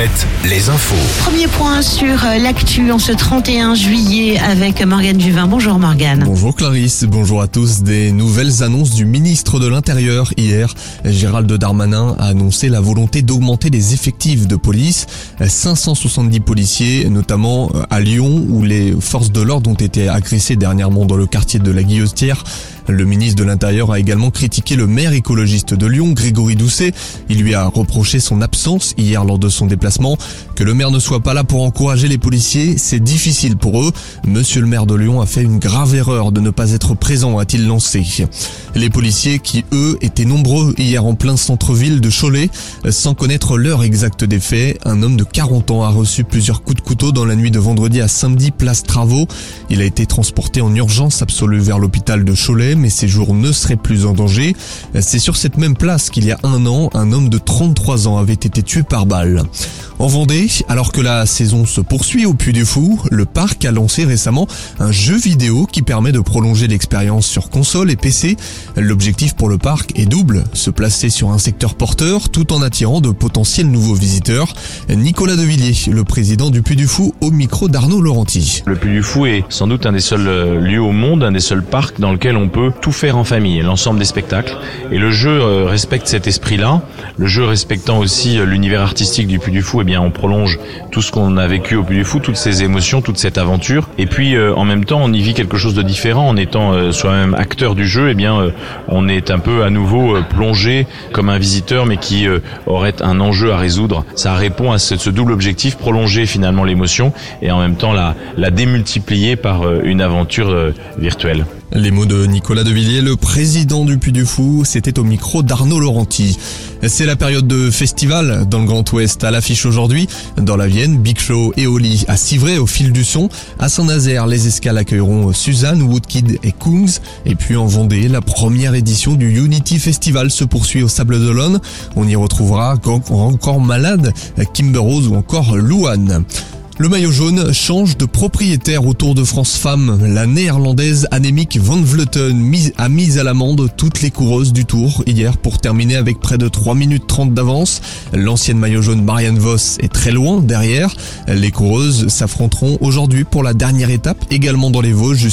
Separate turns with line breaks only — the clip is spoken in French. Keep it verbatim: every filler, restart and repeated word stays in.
sept, les infos.
Premier point sur l'actu en ce trente et un juillet avec Morgane Juvin. Bonjour Morgane.
Bonjour Clarisse, bonjour à tous. Des nouvelles annonces du ministre de l'Intérieur hier. Gérald Darmanin a annoncé la volonté d'augmenter les effectifs de police. cinq cent soixante-dix policiers, notamment à Lyon, où les forces de l'ordre ont été agressées dernièrement dans le quartier de la Guillotière. Le ministre de l'Intérieur a également critiqué le maire écologiste de Lyon, Grégory Doucet. Il lui a reproché son absence hier lors de son déplacement. Que le maire ne soit pas là pour encourager les policiers, c'est difficile pour eux. Monsieur le maire de Lyon a fait une grave erreur de ne pas être présent, a-t-il lancé. Les policiers qui, eux, étaient nombreux hier en plein centre-ville de Cholet, sans connaître l'heure exacte des faits, un homme de quarante ans a reçu plusieurs coups de couteau dans la nuit de vendredi à samedi, place Travaux. Il a été transporté en urgence absolue vers l'hôpital de Cholet, mais ses jours ne seraient plus en danger. C'est sur cette même place qu'il y a un an, un homme de trente-trois ans avait été tué par balle. En Vendée, alors que la saison se poursuit au Puy du Fou, le parc a lancé récemment un jeu vidéo qui permet de prolonger l'expérience sur console et P C. L'objectif pour le parc est double, se placer sur un secteur porteur tout en attirant de potentiels nouveaux visiteurs. Nicolas Devilliers, le président du Puy du Fou, au micro d'Arnaud Laurenti.
Le Puy du Fou est sans doute un des seuls lieux au monde, un des seuls parcs dans lequel on peut tout faire en famille, l'ensemble des spectacles. Et le jeu respecte cet esprit-là. Le jeu respectant aussi l'univers artistique du Puy du Fou, eh bien on prolonge tout ce qu'on a vécu au Puy du Fou, toutes ces émotions, toute cette aventure. Et puis euh, en même temps, on y vit quelque chose de différent en étant euh, soi-même acteur du jeu. Eh bien, euh, on est un peu à nouveau euh, plongé comme un visiteur, mais qui euh, aurait un enjeu à résoudre. Ça répond à ce, ce double objectif, prolonger finalement l'émotion et en même temps la, la démultiplier par euh, une aventure euh, virtuelle.
Les mots de Nicolas Devilliers, le président du Puy du Fou, c'était au micro d'Arnaud Laurenti. C'est la période de festival dans le Grand Ouest. À l'affiche aujourd'hui, dans la Vienne, Big Show et Oli à Civray au fil du son. À Saint-Nazaire, les escales accueilleront Suzanne, Woodkid et Kungs. Et puis en Vendée, la première édition du Unity Festival se poursuit au Sable d'Olonne. On y retrouvera encore Malade, Kimber Rose ou encore Louane. Le maillot jaune change de propriétaire au Tour de France Femmes. La néerlandaise Annemiek van Vleuten a mis à l'amende toutes les coureuses du Tour hier pour terminer avec près de trois minutes trente d'avance. L'ancienne maillot jaune Marianne Vos est très loin derrière. Les coureuses s'affronteront aujourd'hui pour la dernière étape, également dans les Vosges.